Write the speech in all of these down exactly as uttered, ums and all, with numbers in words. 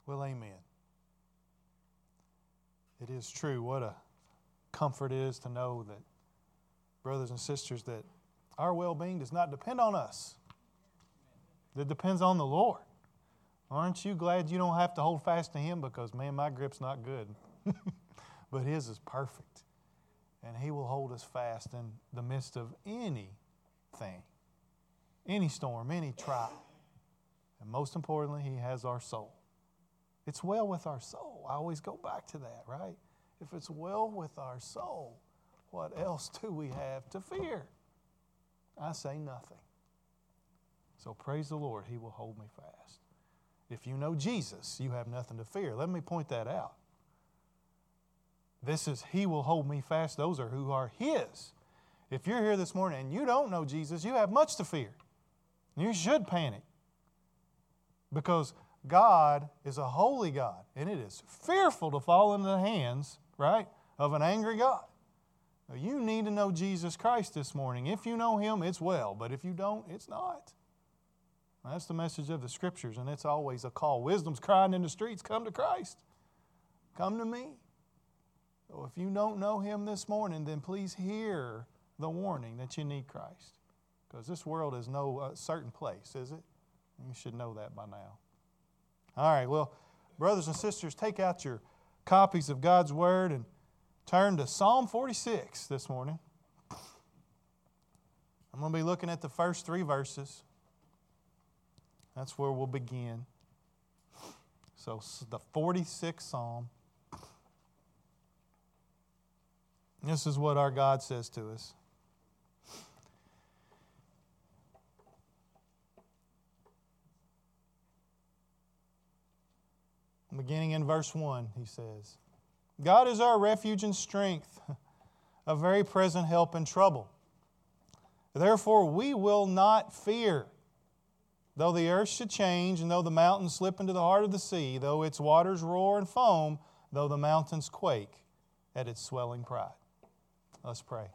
Well, amen. It is true. What a comfort it is to know that, brothers and sisters, that our well-being does not depend on us. It depends on the Lord. Aren't you glad you don't have to hold fast to Him? Because, man, my grip's not good. But His is perfect. And He will hold us fast in the midst of anything, any storm, any trial. And most importantly, He has our soul. It's well with our soul. I always go back to that, right? If it's well with our soul, what else do we have to fear? I say nothing. So praise the Lord, He will hold me fast. If you know Jesus, you have nothing to fear. Let me point that out. This is, He will hold me fast. Those are who are His. If you're here this morning and you don't know Jesus, you have much to fear. You should panic. Because God is a holy God, and it is fearful to fall into the hands, right, of an angry God. Now, you need to know Jesus Christ this morning. If you know Him, it's well. But if you don't, it's not. That's the message of the Scriptures, and it's always a call. Wisdom's crying in the streets, come to Christ. Come to me. So if you don't know Him this morning, then please hear the warning that you need Christ. Because this world is no uh, certain place, is it? You should know that by now. All right, well, brothers and sisters, take out your copies of God's Word and turn to Psalm forty-six this morning. I'm going to be looking at the first three verses. That's where we'll begin. So the forty-sixth Psalm. This is what our God says to us. Beginning in verse one, he says, God is our refuge and strength, a very present help in trouble. Therefore we will not fear, though the earth should change, and though the mountains slip into the heart of the sea, though its waters roar and foam, though the mountains quake at its swelling pride. Let's pray.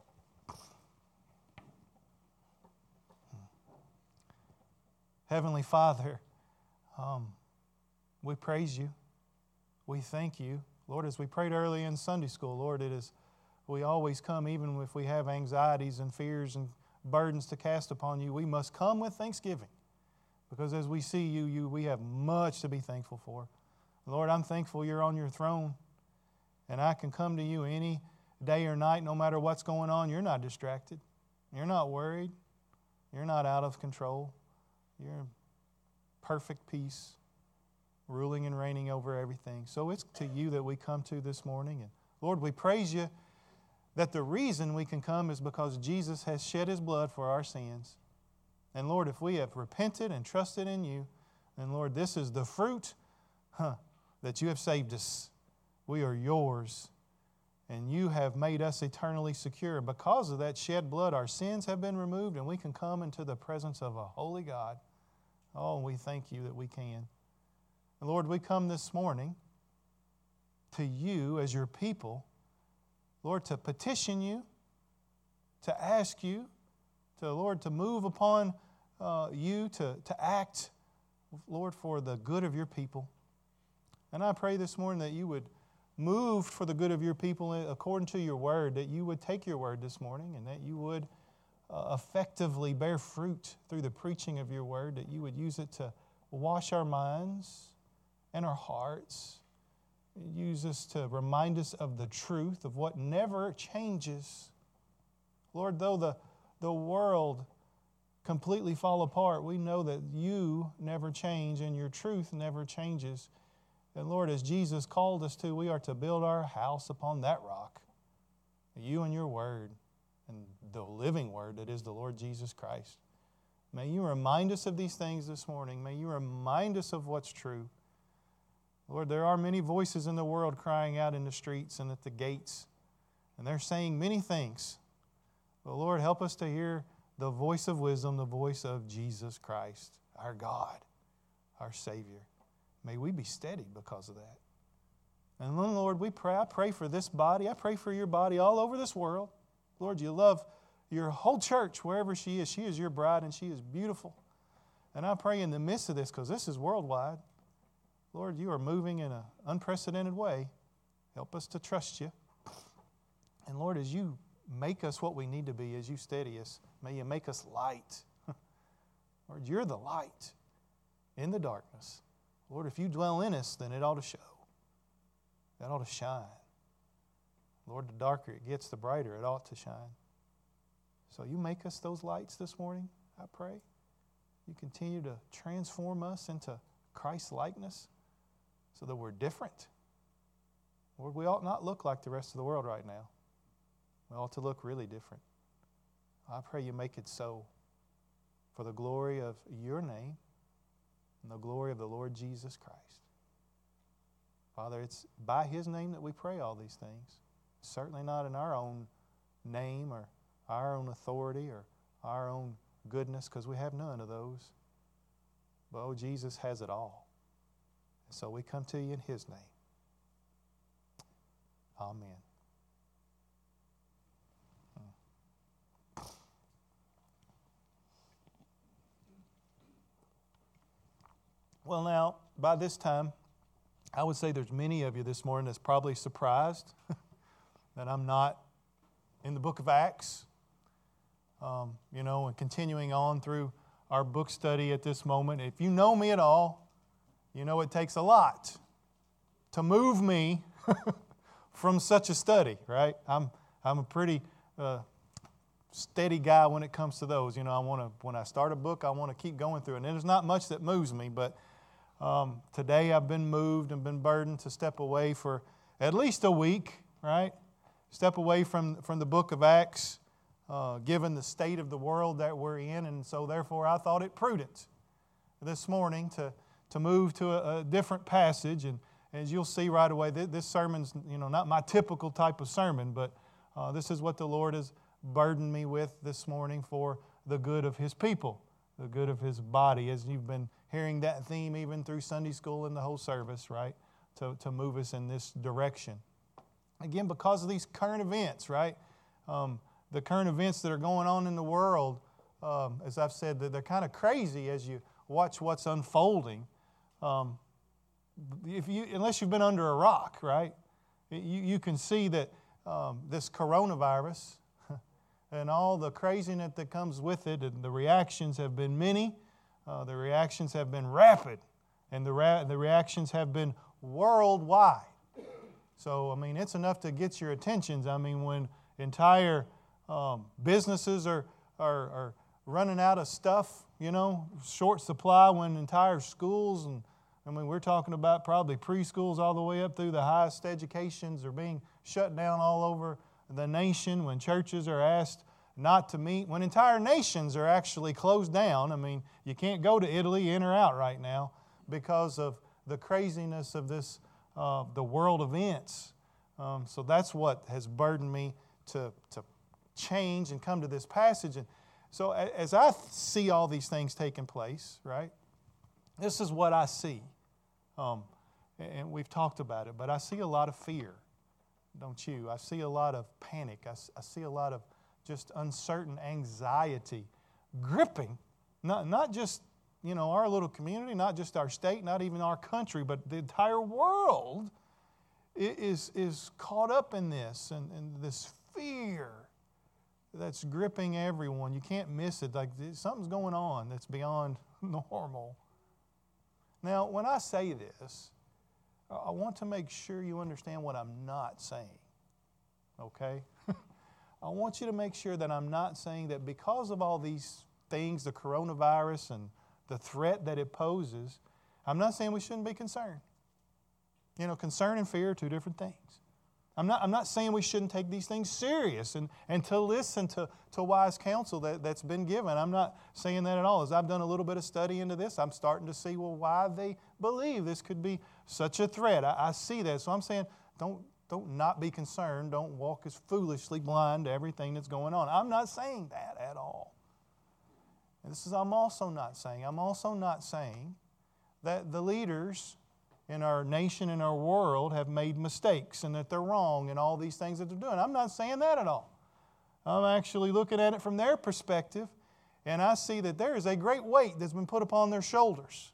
Heavenly Father, um, we praise You. We thank You. Lord, as we prayed early in Sunday school, Lord, it is, we always come, even if we have anxieties and fears and burdens to cast upon You, we must come with thanksgiving. Because as we see You, you we have much to be thankful for. Lord, I'm thankful You're on Your throne, and I can come to You any day or night, no matter what's going on. You're not distracted. You're not worried. You're not out of control. You're in perfect peace, ruling and reigning over everything. So it's to You that we come to this morning. And Lord, we praise You that the reason we can come is because Jesus has shed His blood for our sins. And Lord, if we have repented and trusted in You, then Lord, this is the fruit huh, that You have saved us. We are Yours. And You have made us eternally secure. Because of that shed blood, our sins have been removed, and we can come into the presence of a holy God. Oh, and we thank You that we can. And Lord, we come this morning to You as Your people, Lord, to petition You, to ask You, to, Lord, to move upon uh, You, to, to act, Lord, for the good of Your people. And I pray this morning that You would move for the good of Your people according to Your word, that You would take Your word this morning and that You would uh, effectively bear fruit through the preaching of Your word, that You would use it to wash our minds and our hearts. Use us to remind us of the truth of what never changes. Lord, though the, the world completely fall apart, we know that You never change and Your truth never changes. And Lord, as Jesus called us to, we are to build our house upon that rock, You and Your word, and the living word that is the Lord Jesus Christ. May You remind us of these things this morning. May You remind us of what's true. Lord, there are many voices in the world crying out in the streets and at the gates, and they're saying many things. But Lord, help us to hear the voice of wisdom, the voice of Jesus Christ, our God, our Savior. May we be steady because of that. And then, Lord, we pray, I pray for this body. I pray for Your body all over this world. Lord, You love Your whole church wherever she is. She is Your bride and she is beautiful. And I pray in the midst of this, because this is worldwide, Lord, you are moving in an unprecedented way. Help us to trust you. And Lord, as you make us what we need to be, as you steady us, may you make us light. Lord, you're the light in the darkness. Lord, if you dwell in us, then it ought to show. That ought to shine. Lord, the darker it gets, the brighter it ought to shine. So you make us those lights this morning, I pray. You continue to transform us into Christ's likeness so that we're different. Lord, we ought not look like the rest of the world right now. We ought to look really different. I pray you make it so for the glory of your name and the glory of the Lord Jesus Christ. Father, it's by his name that we pray all these things. Certainly not in our own name or our own authority or our own goodness, because we have none of those. But, oh, Jesus has it all. And so we come to you in his name. Amen. Well, now, by this time, I would say there's many of you this morning that's probably surprised that I'm not in the book of Acts. Um, you know, and continuing on through our book study at this moment. If you know me at all, you know it takes a lot to move me from such a study, right? I'm I'm a pretty uh, steady guy when it comes to those. You know, I want to when I start a book, I want to keep going through it. And there's not much that moves me, but um, today I've been moved and been burdened to step away for at least a week, right? Step away from from the book of Acts. Uh, given the state of the world that we're in, and so therefore I thought it prudent this morning to, to move to a, a different passage. And as you'll see right away, this, this sermon's you know not my typical type of sermon, but uh, this is what the Lord has burdened me with this morning for the good of His people, the good of His body, as you've been hearing that theme even through Sunday school and the whole service, right, to, to move us in this direction. Again, because of these current events, right, um, the current events that are going on in the world, um, as I've said, they're kind of crazy as you watch what's unfolding. Um, if you, unless you've been under a rock, right, you, you can see that um, this coronavirus and all the craziness that comes with it, and the reactions have been many, uh, the reactions have been rapid, and the, ra- the reactions have been worldwide. So, I mean, it's enough to get your attentions. I mean, when entire Um, businesses are, are are running out of stuff, you know, short supply, when entire schools, and I mean, we're talking about probably preschools all the way up through the highest educations are being shut down all over the nation, when churches are asked not to meet, when entire nations are actually closed down. I mean, you can't go to Italy in or out right now because of the craziness of this, uh, the world events. Um, so that's what has burdened me to to change and come to this passage. And so as I see all these things taking place, right, this is what I see. Um, and we've talked about it, but I see a lot of fear, don't you? I see a lot of panic. I, I see a lot of just uncertain anxiety gripping, not, not just, you know, our little community, not just our state, not even our country, but the entire world is, is caught up in this, and, and this fear that's gripping everyone. You can't miss it. Like something's going on that's beyond normal. Now, when I say this, I want to make sure you understand what I'm not saying. Okay? I want you to make sure that I'm not saying that because of all these things, the coronavirus and the threat that it poses, I'm not saying we shouldn't be concerned. You know, concern and fear are two different things. I'm not, I'm not saying we shouldn't take these things serious and, and to listen to, to wise counsel that, that's been given. I'm not saying that at all. As I've done a little bit of study into this, I'm starting to see, well, why they believe this could be such a threat. I, I see that. So I'm saying don't, don't not be concerned. Don't walk as foolishly blind to everything that's going on. I'm not saying that at all. And this is I'm also not saying. I'm also not saying that the leaders in our nation and our world have made mistakes and that they're wrong and all these things that they're doing. I'm not saying that at all. I'm actually looking at it from their perspective, and I see that there is a great weight that's been put upon their shoulders.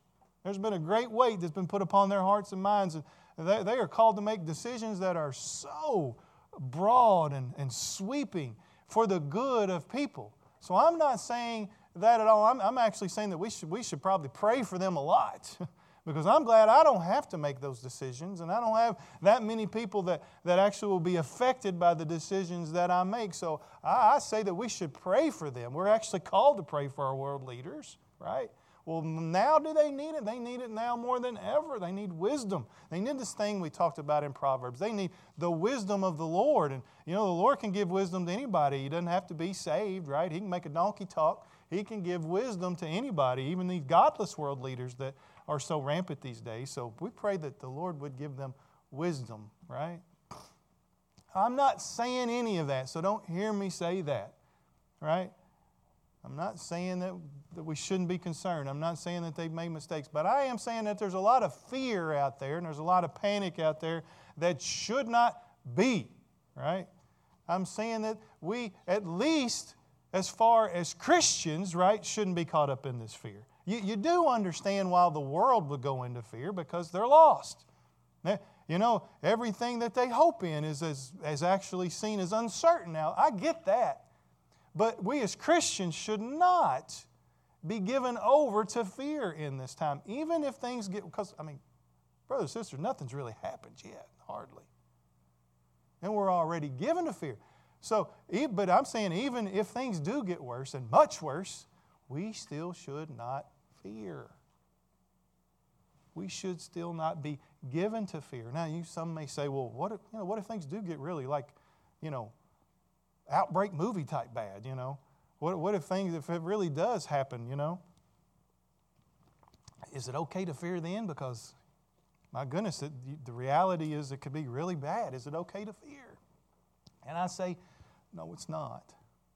There's been a great weight that's been put upon their hearts and minds. And they, they are called to make decisions that are so broad and, and sweeping for the good of people. So I'm not saying that at all. I'm, I'm actually saying that we should, we should probably pray for them a lot. Because I'm glad I don't have to make those decisions, and I don't have that many people that, that actually will be affected by the decisions that I make. So I, I say that we should pray for them. We're actually called to pray for our world leaders, right? Well, now do they need it? They need it now more than ever. They need wisdom. They need this thing we talked about in Proverbs. They need the wisdom of the Lord. And, you know, the Lord can give wisdom to anybody. He doesn't have to be saved, right? He can make a donkey talk. He can give wisdom to anybody, even these godless world leaders that are so rampant these days. So we pray that the Lord would give them wisdom, right? I'm not saying any of that, so don't hear me say that, right? I'm not saying that, that we shouldn't be concerned. I'm not saying that they've made mistakes. But I am saying that there's a lot of fear out there and there's a lot of panic out there that should not be, right? I'm saying that we, at least as far as Christians, right, shouldn't be caught up in this fear. You, you do understand why the world would go into fear, because they're lost. You know, everything that they hope in is, is, is actually seen as uncertain. Now, I get that. But we as Christians should not be given over to fear in this time. Even if things get, because, I mean, brothers and sisters, nothing's really happened yet, hardly. And we're already given to fear. So, but I'm saying even if things do get worse, and much worse, we still should not fear. We should still not be given to fear. Now, you some may say, well, what if, you know, what if things do get really like, you know, outbreak movie type bad, you know? What, what if things, if it really does happen, you know? Is it okay to fear then? Because, my goodness, it, the reality is it could be really bad. Is it okay to fear? And I say, no, it's not.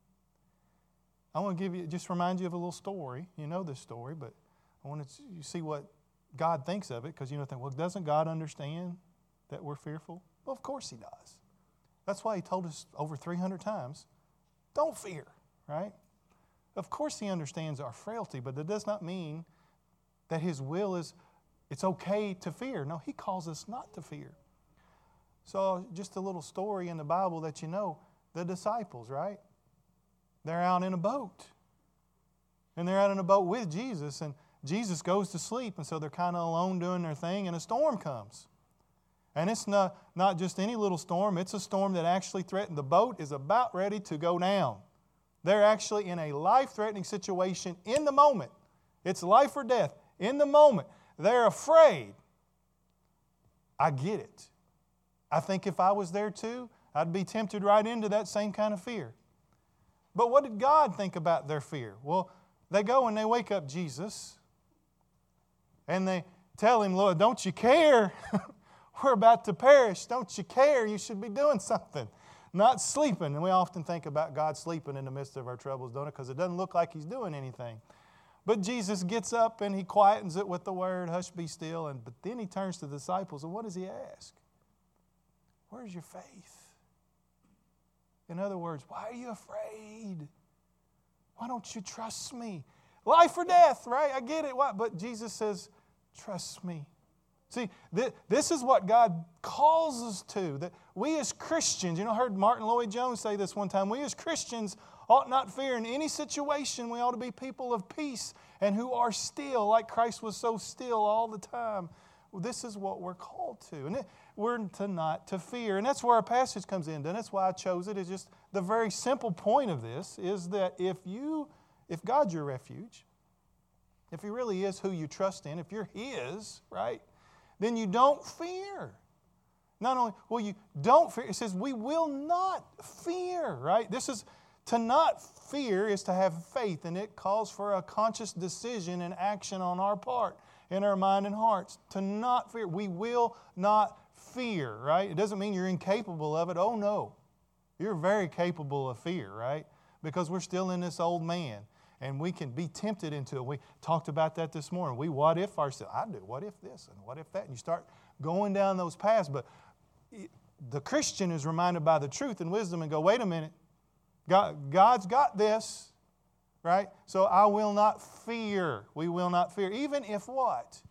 I want to give you, just remind you of a little story. You know this story, but I want to you see what God thinks of it, because you know, think, well, doesn't God understand that we're fearful? Well, of course He does. That's why He told us over three hundred times, don't fear, right? Of course He understands our frailty, but that does not mean that His will is, it's okay to fear. No, He calls us not to fear. So just a little story in the Bible that you know, the disciples, right? They're out in a boat. And they're out in a boat with Jesus, and Jesus goes to sleep, and so they're kind of alone doing their thing, and a storm comes. And it's not, not just any little storm, it's a storm that actually threatened. The boat is about ready to go down. They're actually in a life-threatening situation in the moment. It's life or death in the moment. They're afraid. I get it. I think if I was there too, I'd be tempted right into that same kind of fear. But what did God think about their fear? Well, they go and they wake up Jesus, and they tell Him, Lord, don't you care? We're about to perish. Don't you care? You should be doing something. Not sleeping. And we often think about God sleeping in the midst of our troubles, don't it? Because it doesn't look like He's doing anything. But Jesus gets up and He quietens it with the word, hush, be still. And but then He turns to the disciples, and what does He ask? Where's your faith? In other words, why are you afraid? Why don't you trust me? Life or death, right? I get it. Why? But Jesus says, trust me. See, th- this is what God calls us to. That we as Christians, you know, I heard Martin Lloyd-Jones say this one time, we as Christians ought not fear in any situation. We ought to be people of peace and who are still, like Christ was so still all the time. Well, this is what we're called to. And it, we're to not to fear. And that's where our passage comes in. And that's why I chose it. It's just the very simple point of this is that if you, if God's your refuge, if He really is who you trust in, if you're His, right, then you don't fear. Not only, well, you don't fear. It says we will not fear, right? This is, to not fear is to have faith, and it calls for a conscious decision and action on our part, in our mind and hearts. To not fear. We will not fear, right? It doesn't mean you're incapable of it. Oh, no. You're very capable of fear, right? Because we're still in this old man. And we can be tempted into it. We talked about that this morning. We what if ourselves. I do. What if this and what if that? And you start going down those paths. But the Christian is reminded by the truth and wisdom and go, wait a minute. God, God's got this, right? So I will not fear. We will not fear. Even if what?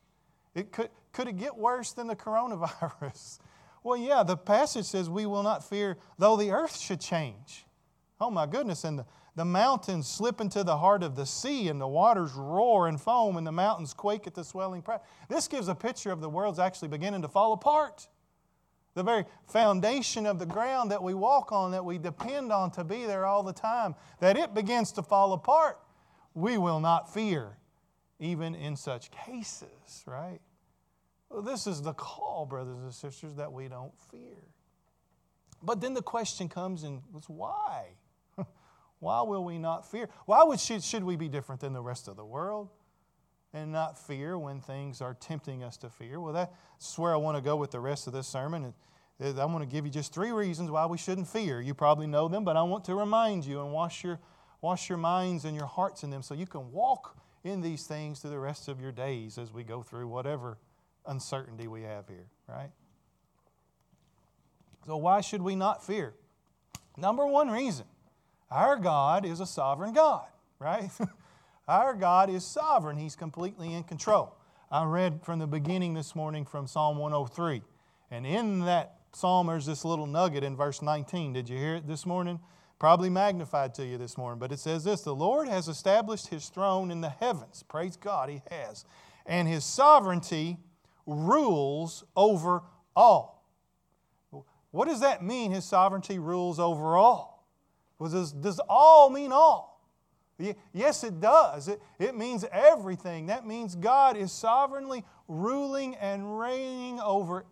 It could, could it get worse than the coronavirus? Well, yeah, the passage says we will not fear though the earth should change. Oh my goodness, and the, the mountains slip into the heart of the sea, and the waters roar and foam, and the mountains quake at the swelling pride. This gives a picture of the world's actually beginning to fall apart. The very foundation of the ground that we walk on, that we depend on to be there all the time, that it begins to fall apart. We will not fear, even in such cases, right? Well, this is the call, brothers and sisters, that we don't fear. But then the question comes in, why? Why will we not fear? Why would, should, should we be different than the rest of the world and not fear when things are tempting us to fear? Well, that's where I want to go with the rest of this sermon. I'm going to give you just three reasons why we shouldn't fear. You probably know them, but I want to remind you and wash your, wash your minds and your hearts in them so you can walk in these things through the rest of your days as we go through whatever uncertainty we have here, right? So why should we not fear? Number one reason, our God is a sovereign God, right? Our God is sovereign. He's completely in control. I read from the beginning this morning from Psalm one oh three. And in that psalm, there's this little nugget in verse nineteen. Did you hear it this morning? Probably magnified to you this morning. But it says this, the Lord has established His throne in the heavens. Praise God, He has. And His sovereignty rules over all. What does that mean, His sovereignty rules over all? Well, does, does all mean all? Yes, it does. It, it means everything. That means God is sovereignly ruling and reigning over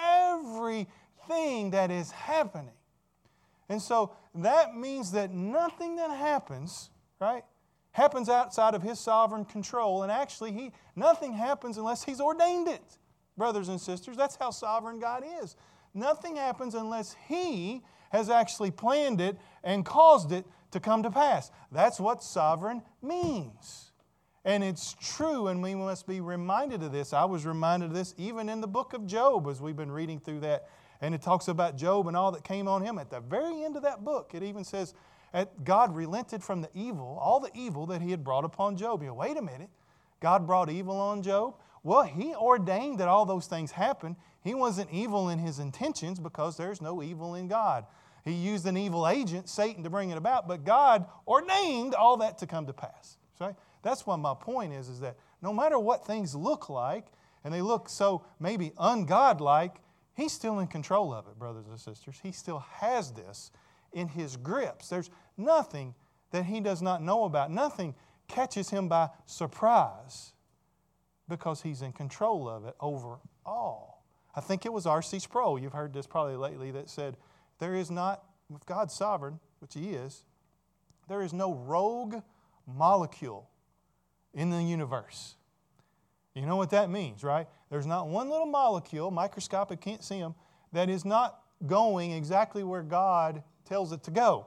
everything that is happening. And so that means that nothing that happens, right, happens outside of His sovereign control. And actually, he, nothing happens unless He's ordained it. Brothers and sisters, that's how sovereign God is. Nothing happens unless He has actually planned it and caused it to come to pass. That's what sovereign means. And it's true, and we must be reminded of this. I was reminded of this even in the book of Job as we've been reading through that. And it talks about Job and all that came on him. At the very end of that book, it even says that God relented from the evil, all the evil that He had brought upon Job. You go, wait a minute, God brought evil on Job? Well, He ordained that all those things happen. He wasn't evil in His intentions because there's no evil in God. He used an evil agent, Satan, to bring it about, but God ordained all that to come to pass. Right? That's what my point is, is that no matter what things look like, and they look so maybe ungodlike, He's still in control of it, brothers and sisters. He still has this in His grips. There's nothing that He does not know about. Nothing catches Him by surprise because He's in control of it overall. I think it was R C Sproul, you've heard this probably lately, that said, there is not, if God's sovereign, which He is, there is no rogue molecule in the universe. You know what that means, right? There's not one little molecule, microscopic, can't see them, that is not going exactly where God tells it to go.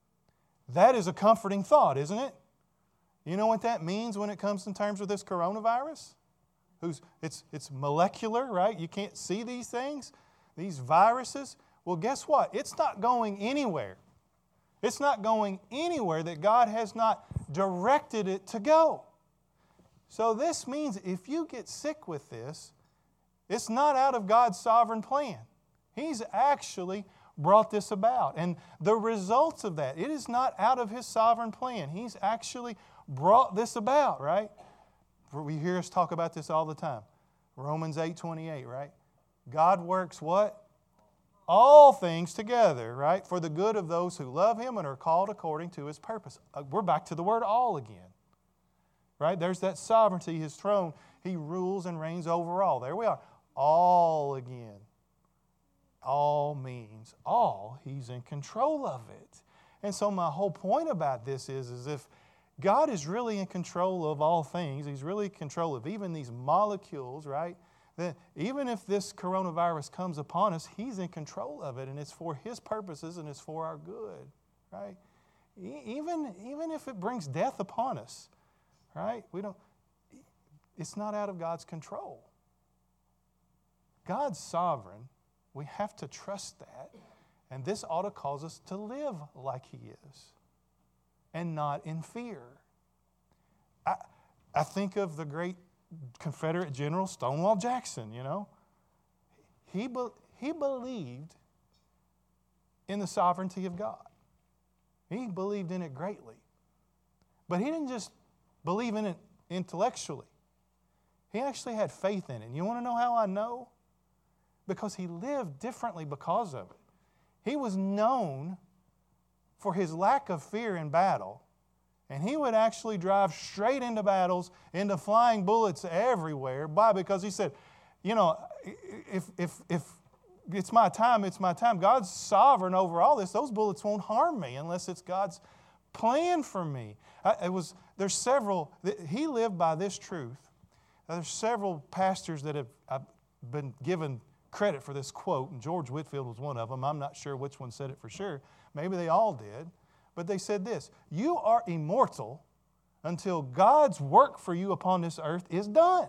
That is a comforting thought, isn't it? You know what that means when it comes in terms of this coronavirus? Who's, it's, it's molecular, right? You can't see these things, these viruses. Well, guess what? It's not going anywhere. It's not going anywhere that God has not directed it to go. So this means if you get sick with this, it's not out of God's sovereign plan. He's actually brought this about. And the results of that, it is not out of His sovereign plan. He's actually brought this about, right? We hear us talk about this all the time. Romans eight twenty-eight, right? God works what? All things together, right? For the good of those who love Him and are called according to His purpose. We're back to the word all again. Right? There's that sovereignty, His throne. He rules and reigns over all. There we are. All again. All means all. He's in control of it. And so my whole point about this is, is if God is really in control of all things, He's really in control of even these molecules, right? That even if this coronavirus comes upon us, He's in control of it, and it's for His purposes and it's for our good, right? Even, even if it brings death upon us, right? We don't, it's not out of God's control. God's sovereign. We have to trust that. And this ought to cause us to live like He is and not in fear. I, I think of the great Confederate General Stonewall Jackson, you know. He, be, he believed in the sovereignty of God. He believed in it greatly. But he didn't just believe in it intellectually. He actually had faith in it. And you want to know how I know? Because he lived differently because of it. He was known for his lack of fear in battle. And he would actually drive straight into battles, into flying bullets everywhere. Why? Because he said, you know, if, if, if it's my time, it's my time. God's sovereign over all this. Those bullets won't harm me unless it's God's plan for me. I, it was, there's several, he lived by this truth. There's several pastors that have I've been given credit for this quote, and George Whitefield was one of them. I'm not sure which one said it for sure. Maybe they all did. But they said this: you are immortal until God's work for you upon this earth is done.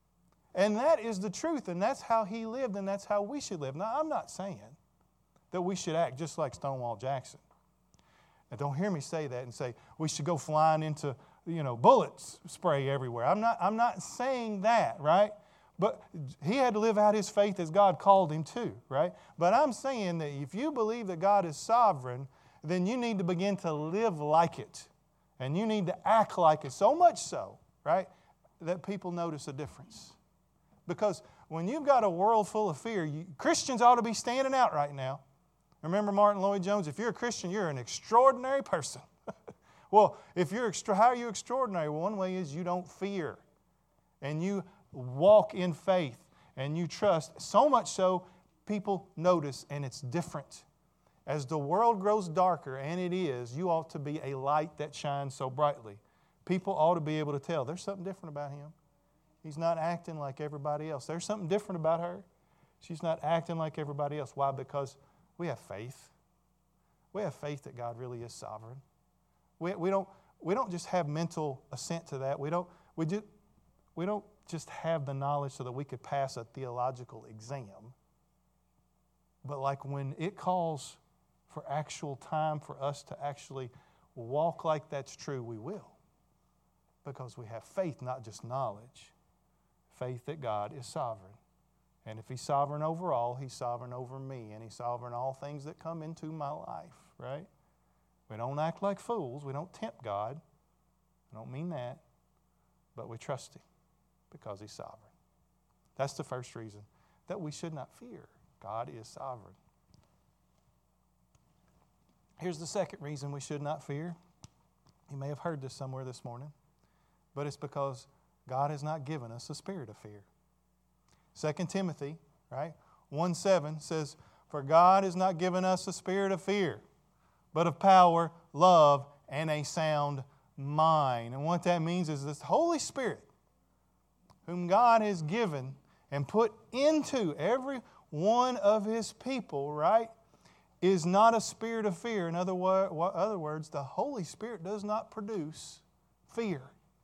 And that is the truth, and that's how he lived, and that's how we should live. Now, I'm not saying that we should act just like Stonewall Jackson. Now, don't hear me say that and say we should go flying into, you know, bullets spray everywhere. I'm not, I'm not saying that, right? But he had to live out his faith as God called him to, right? But I'm saying that if you believe that God is sovereign, then you need to begin to live like it. And you need to act like it, so much so, right, that people notice a difference. Because when you've got a world full of fear, you, Christians ought to be standing out right now. Remember Martin Lloyd-Jones? If you're a Christian, you're an extraordinary person. Well, if you're extra, how are you extraordinary? Well, one way is you don't fear. And you walk in faith. And you trust. So much so, people notice, and it's different. As the world grows darker, and it is, you ought to be a light that shines so brightly. People ought to be able to tell there's something different about him. He's not acting like everybody else. There's something different about her. She's not acting like everybody else. Why? Because we have faith. We have faith that God really is sovereign. We, we, don't, we don't just have mental assent to that. We don't, we, do, we don't just have the knowledge so that we could pass a theological exam. But like when it calls for actual time for us to actually walk like that's true, we will. Because we have faith, not just knowledge. Faith that God is sovereign. And if He's sovereign over all, He's sovereign over me. And He's sovereign all things that come into my life, right? We don't act like fools. We don't tempt God. I don't mean that. But we trust Him because He's sovereign. That's the first reason that we should not fear. God is sovereign. Here's the second reason we should not fear. You may have heard this somewhere this morning, but it's because God has not given us a spirit of fear. Second Timothy, right, one seven says, "For God has not given us a spirit of fear, but of power, love, and a sound mind." And what that means is this Holy Spirit, whom God has given and put into every one of His people, right, is not a spirit of fear. In other, wo- other words, the Holy Spirit does not produce fear.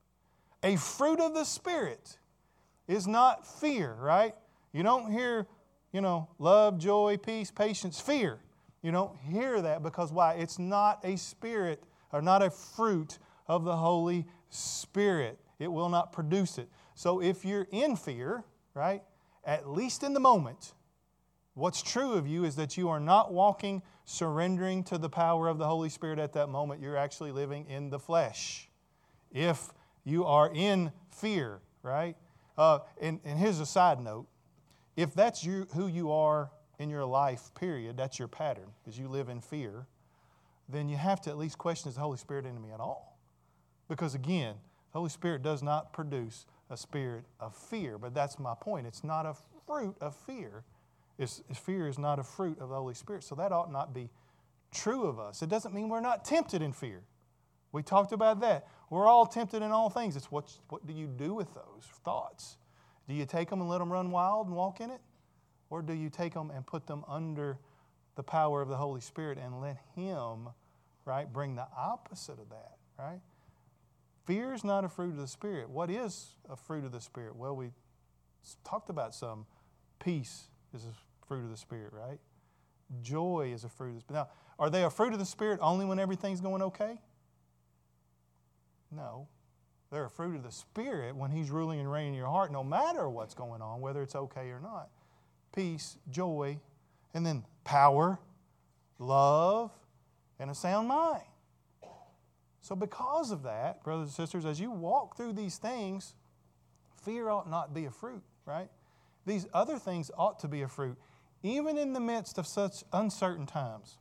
A fruit of the Spirit is not fear, right? You don't hear, you know, love, joy, peace, patience, fear. You don't hear that because why? It's not a spirit or not a fruit of the Holy Spirit. It will not produce it. So if you're in fear, right, at least in the moment, what's true of you is that you are not walking, surrendering to the power of the Holy Spirit at that moment. You're actually living in the flesh. If you are in fear, right? Uh, and, and here's a side note. If that's you, who you are in your life, period, that's your pattern, because you live in fear, then you have to at least question, is the Holy Spirit in me at all? Because again, the Holy Spirit does not produce a spirit of fear. But that's my point. It's not a fruit of fear. It's, fear is not a fruit of the Holy Spirit. So that ought not be true of us. It doesn't mean we're not tempted in fear. We talked about that. We're all tempted in all things. It's what, what do you do with those thoughts? Do you take them and let them run wild and walk in it? Or do you take them and put them under the power of the Holy Spirit and let Him, right, bring the opposite of that, right? Fear is not a fruit of the Spirit. What is a fruit of the Spirit? Well, we talked about some. Peace is a fruit of the Spirit, right? Joy is a fruit of the Spirit. Now, are they a fruit of the Spirit only when everything's going okay? No. They're a fruit of the Spirit when He's ruling and reigning in your heart, no matter what's going on, whether it's okay or not. Peace, joy, and then power, love, and a sound mind. So because of that, brothers and sisters, as you walk through these things, fear ought not be a fruit, right? These other things ought to be a fruit, even in the midst of such uncertain times.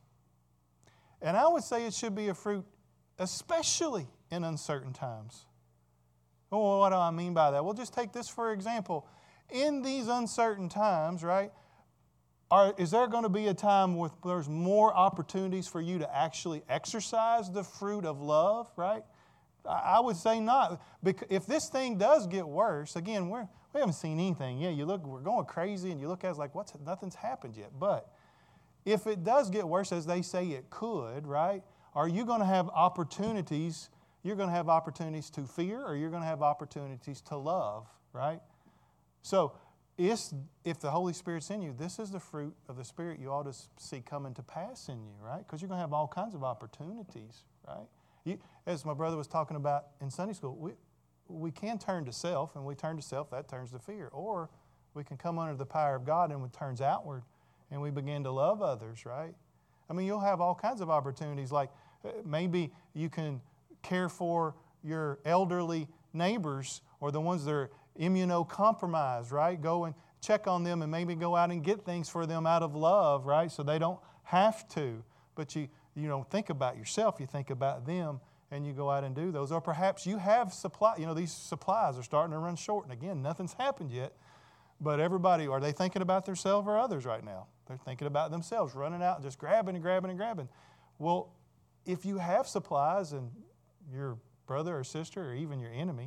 And I would say it should be a fruit especially in uncertain times. Well, what do I mean by that? Well, just take this for example. In these uncertain times, right, are, is there going to be a time where there's more opportunities for you to actually exercise the fruit of love, right? I would say not. Because if this thing does get worse, again, we're, we haven't seen anything. Yeah, you look, we're going crazy, and you look at it like, what's, nothing's happened yet. But if it does get worse, as they say it could, right, are you going to have opportunities? You're going to have opportunities to fear, or you're going to have opportunities to love, right? So it's, if the Holy Spirit's in you, this is the fruit of the Spirit you ought to see coming to pass in you, right? Because you're going to have all kinds of opportunities, right? You, as my brother was talking about in Sunday school, we, we can turn to self, and we turn to self, that turns to fear. Or we can come under the power of God, and it turns outward, and we begin to love others, right? I mean, you'll have all kinds of opportunities, like maybe you can care for your elderly neighbors or the ones that are immunocompromised, right? Go and check on them and maybe go out and get things for them out of love, right? So they don't have to. But you, you don't think about yourself, you think about them, and you go out and do those. Or perhaps you have supply, you know, these supplies are starting to run short. And again, nothing's happened yet. But everybody, are they thinking about themselves or others right now? They're thinking about themselves, running out and just grabbing and grabbing and grabbing. Well, if you have supplies and your brother or sister or even your enemy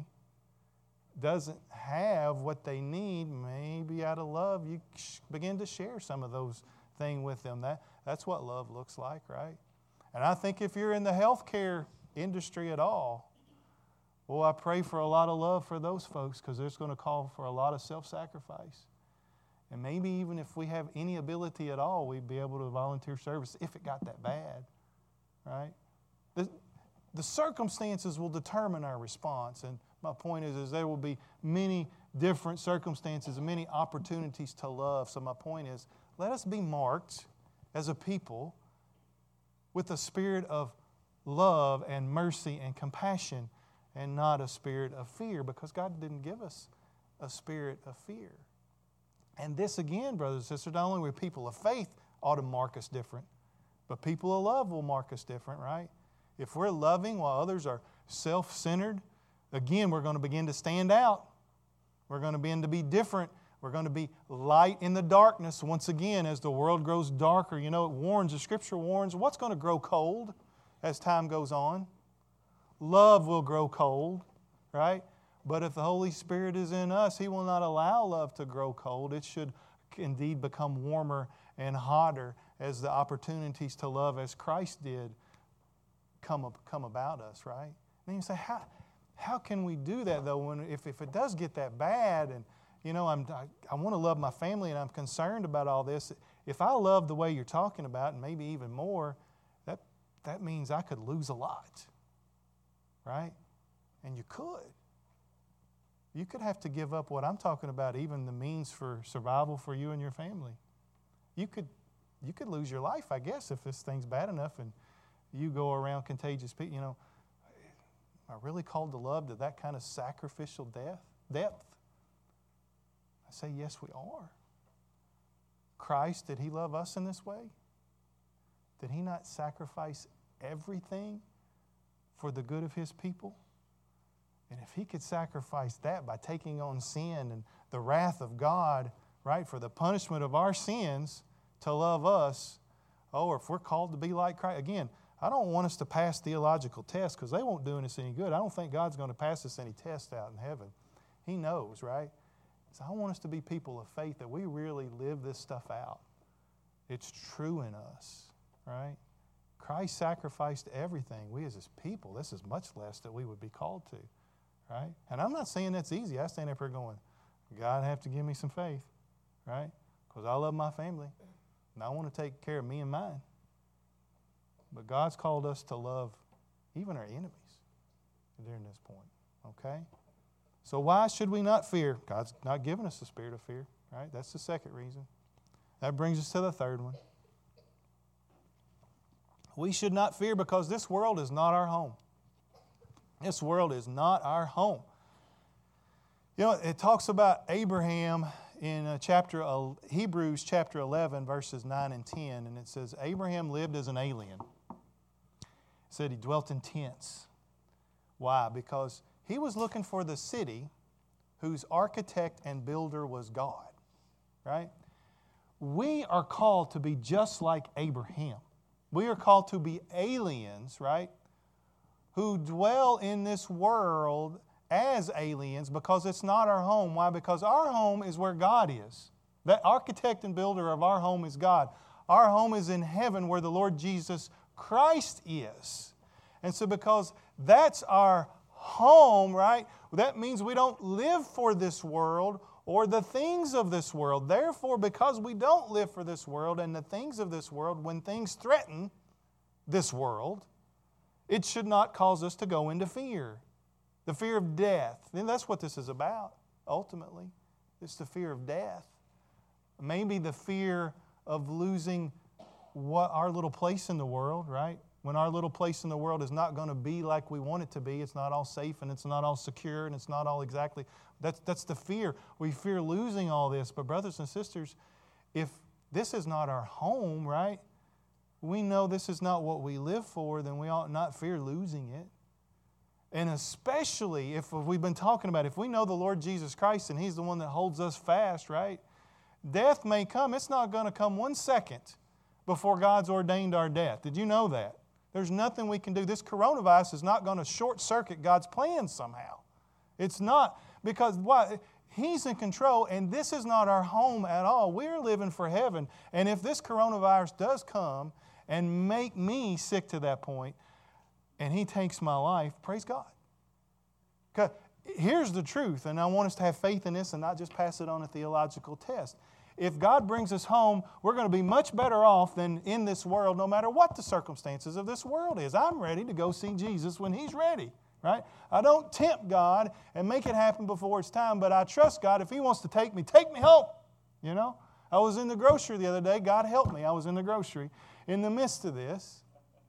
doesn't have what they need, maybe out of love, you begin to share some of those things with them. That, that's what love looks like, right? And I think if you're in the healthcare industry at all, well, I pray for a lot of love for those folks, because there's going to call for a lot of self-sacrifice. And maybe even if we have any ability at all, we'd be able to volunteer service if it got that bad, right? The, the circumstances will determine our response. And my point is, is there will be many different circumstances and many opportunities to love. So my point is, let us be marked as a people with a spirit of love and mercy and compassion, and not a spirit of fear, because God didn't give us a spirit of fear. And this again, brothers and sisters, not only will people of faith ought to mark us different, but people of love will mark us different, right? If we're loving while others are self-centered, again, we're going to begin to stand out. We're going to begin to be different. We're going to be light in the darkness. Once again, as the world grows darker, you know, it warns, the Scripture warns, what's going to grow cold as time goes on? Love will grow cold, right? But if the Holy Spirit is in us, He will not allow love to grow cold. It should indeed become warmer and hotter as the opportunities to love as Christ did come, come about us, right? And you say, how, how can we do that, though, when if, if it does get that bad and, you know, I'm, I, I want to love my family and I'm concerned about all this. If I love the way you're talking about, and maybe even more, that, that means I could lose a lot, right? And you could. You could have to give up what I'm talking about, even the means for survival for you and your family. You could, you could lose your life, I guess, if this thing's bad enough and you go around contagious people. You know, am I really called to love to that kind of sacrificial death, depth? I say, yes, we are. Christ, did He love us in this way? Did He not sacrifice everything for the good of His people? And if He could sacrifice that by taking on sin and the wrath of God, right, for the punishment of our sins to love us, oh, or if we're called to be like Christ. Again, I don't want us to pass theological tests, because they won't do us any good. I don't think God's going to pass us any tests out in heaven. He knows, right? So I want us to be people of faith, that we really live this stuff out. It's true in us, right? Christ sacrificed everything. We as His people, this is much less that we would be called to, right? And I'm not saying that's easy. I stand up here going, God have to give me some faith, right? Because I love my family, and I want to take care of me and mine. But God's called us to love even our enemies during this point. Okay? So why should we not fear? God's not given us the spirit of fear, right? That's the second reason. That brings us to the third one. We should not fear because this world is not our home. This world is not our home. You know, it talks about Abraham in uh, chapter uh, Hebrews chapter eleven, verses nine and ten, and it says, Abraham lived as an alien. It said he dwelt in tents. Why? Because he was looking for the city whose architect and builder was God, right? We are called to be just like Abraham. We are called to be aliens, right? Who dwell in this world as aliens because it's not our home. Why? Because our home is where God is. The architect and builder of our home is God. Our home is in heaven where the Lord Jesus Christ is. And so because that's our home, right, that means we don't live for this world or the things of this world. Therefore, because we don't live for this world and the things of this world, when things threaten this world, it should not cause us to go into fear. The fear of death. And that's what this is about, ultimately. It's the fear of death. Maybe the fear of losing what our little place in the world, right? When our little place in the world is not going to be like we want it to be, it's not all safe and it's not all secure and it's not all exactly. That's, that's the fear. We fear losing all this. But brothers and sisters, if this is not our home, right? We know this is not what we live for, then we ought not fear losing it. And especially if we've been talking about, if we know the Lord Jesus Christ and He's the one that holds us fast, right? Death may come. It's not going to come one second before God's ordained our death. Did you know that? There's nothing we can do. This coronavirus is not going to short circuit God's plan somehow. It's not. Because why? He's in control, and this is not our home at all. We're living for heaven. And if this coronavirus does come and make me sick to that point, and He takes my life, praise God. Because here's the truth, and I want us to have faith in this and not just pass it on a theological test. If God brings us home, we're going to be much better off than in this world, no matter what the circumstances of this world is. I'm ready to go see Jesus when He's ready, right? I don't tempt God and make it happen before it's time, but I trust God. If He wants to take me, take me home, you know? I was in the grocery the other day. God help me. I was in the grocery in the midst of this,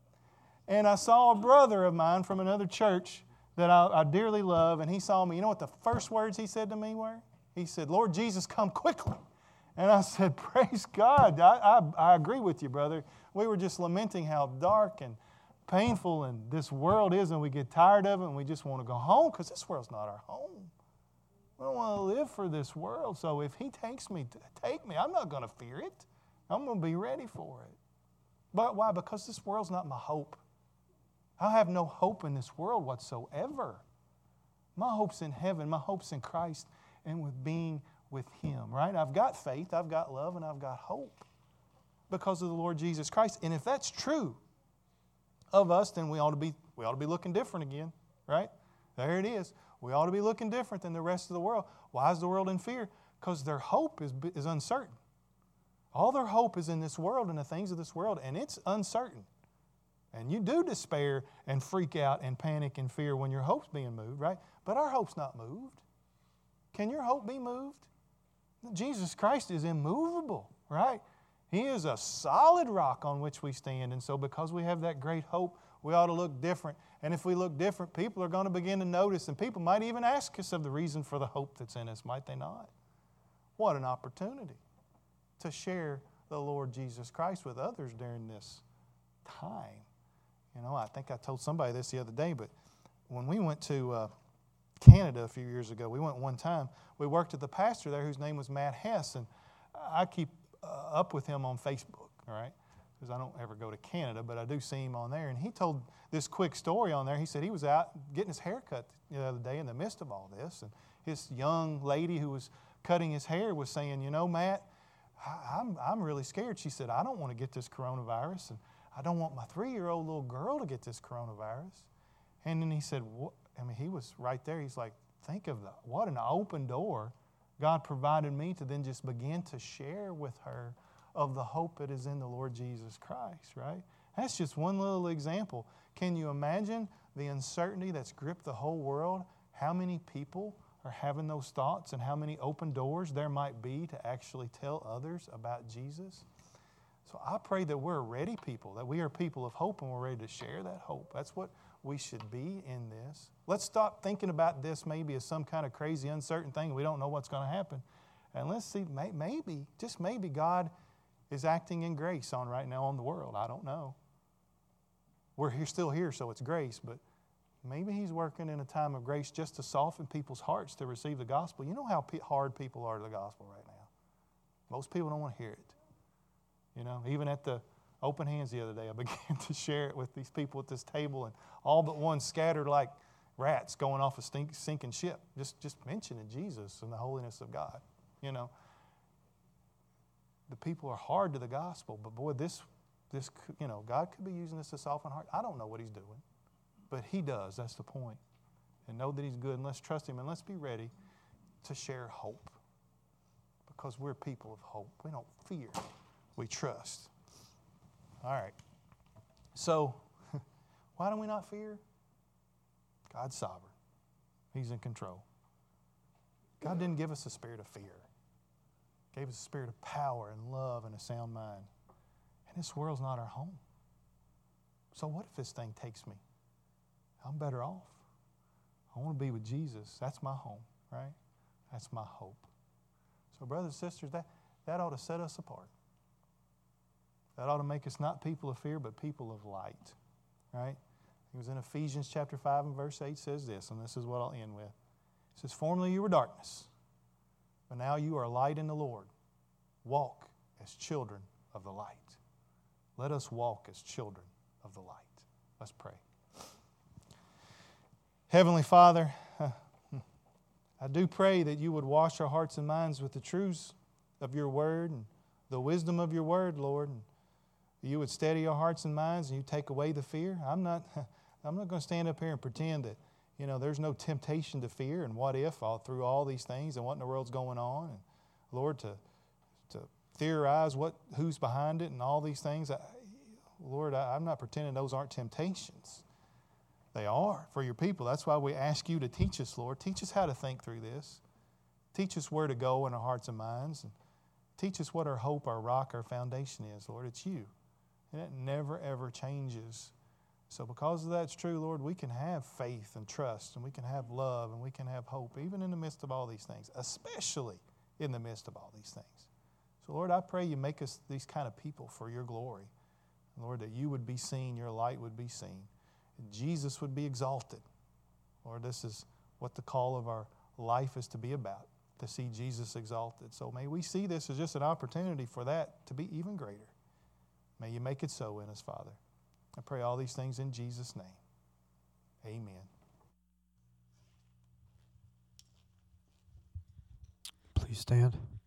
and I saw a brother of mine from another church that I, I dearly love, and he saw me. You know what the first words he said to me were? He said, Lord Jesus, come quickly. And I said, praise God. I, I, I agree with you, brother. We were just lamenting how dark and painful and this world is, and we get tired of it, and we just want to go home because this world's not our home. We don't want to live for this world. So if He takes me, take me. I'm not going to fear it. I'm going to be ready for it. But why? Because this world's not my hope. I have no hope in this world whatsoever. My hope's in heaven. My hope's in Christ and with being with Him, right? I've got faith, I've got love, and I've got hope because of the Lord Jesus Christ. And if that's true of us, then we ought to be, we ought to be looking different again, right? There it is. We ought to be looking different than the rest of the world. Why is the world in fear? Because their hope is, is uncertain. All their hope is in this world and the things of this world, and it's uncertain. And you do despair and freak out and panic and fear when your hope's being moved, right? But our hope's not moved. Can your hope be moved? Jesus Christ is immovable, right? He is a solid rock on which we stand. And so because we have that great hope, we ought to look different. And if we look different, people are going to begin to notice. And people might even ask us of the reason for the hope that's in us, might they not? What an opportunity to share the Lord Jesus Christ with others during this time. You know, I think I told somebody this the other day, but when we went to uh, Canada a few years ago, we went one time. We worked with the pastor there whose name was Matt Hess, and I keep uh, up with him on Facebook, all right, because I don't ever go to Canada, but I do see him on there. And he told this quick story on there. He said he was out getting his hair cut the other day in the midst of all this, and his young lady who was cutting his hair was saying, you know, Matt, I, I'm, I'm really scared. She said, I don't want to get this coronavirus, and I don't want my three-year-old little girl to get this coronavirus. And then he said, what? I mean, he was right there. He's like, think of the, what an open door God provided me to then just begin to share with her of the hope that is in the Lord Jesus Christ, right? That's just one little example. Can you imagine the uncertainty that's gripped the whole world? how many people are having those thoughts and how many open doors there might be to actually tell others about Jesus. So I pray that we're ready people, that we are people of hope and we're ready to share that hope. That's what we should be in this. Let's stop thinking about this maybe as some kind of crazy, uncertain thing. We don't know what's going to happen. And let's see, maybe, just maybe God is acting in grace on right now on the world. I don't know. We're here, still here, so it's grace, but maybe He's working in a time of grace just to soften people's hearts to receive the gospel. You know how hard people are to the gospel right now. Most people don't want to hear it. You know, even at the open hands the other day, I began to share it with these people at this table, and all but one scattered like rats going off a stink, sinking ship, just, just mentioning Jesus and the holiness of God. You know, the people are hard to the gospel, but boy, this, this, you know, God could be using this to soften heart. I don't know what He's doing, but He does. That's the point. And know that He's good, and let's trust Him, and let's be ready to share hope, because we're people of hope. We don't fear. We trust. All right. So, why do we not fear? God's sovereign. He's in control. God didn't give us a spirit of fear. He gave us a spirit of power and love and a sound mind. And this world's not our home. So what if this thing takes me? I'm better off. I want to be with Jesus. That's my home, right? That's my hope. So brothers and sisters, that, that ought to set us apart. That ought to make us not people of fear, but people of light, right? It was in Ephesians chapter five and verse eight says this, and this is what I'll end with. It says, formerly you were darkness, but now you are light in the Lord. Walk as children of the light. Let us walk as children of the light. Let's pray. Heavenly Father, I do pray that you would wash our hearts and minds with the truths of your word and the wisdom of your word, Lord. And you would steady our hearts and minds and you take away the fear. I'm not, I'm not going to stand up here and pretend that, you know, there's no temptation to fear and what if all through all these things and what in the world's going on. And Lord, to, to theorize what, who's behind it and all these things. I, Lord, I, I'm not pretending those aren't temptations. They are for your people. That's why we ask you to teach us, Lord. Teach us how to think through this. Teach us where to go in our hearts and minds. And teach us what our hope, our rock, our foundation is, Lord. It's you. And it never, ever changes. So because of that's true, Lord, we can have faith and trust, and we can have love, and we can have hope, even in the midst of all these things, especially in the midst of all these things. So, Lord, I pray you make us these kind of people for your glory. Lord, that you would be seen, your light would be seen, and Jesus would be exalted. Lord, this is what the call of our life is to be about, to see Jesus exalted. So may we see this as just an opportunity for that to be even greater. May you make it so in us, Father. I pray all these things in Jesus' name. Amen. Please stand.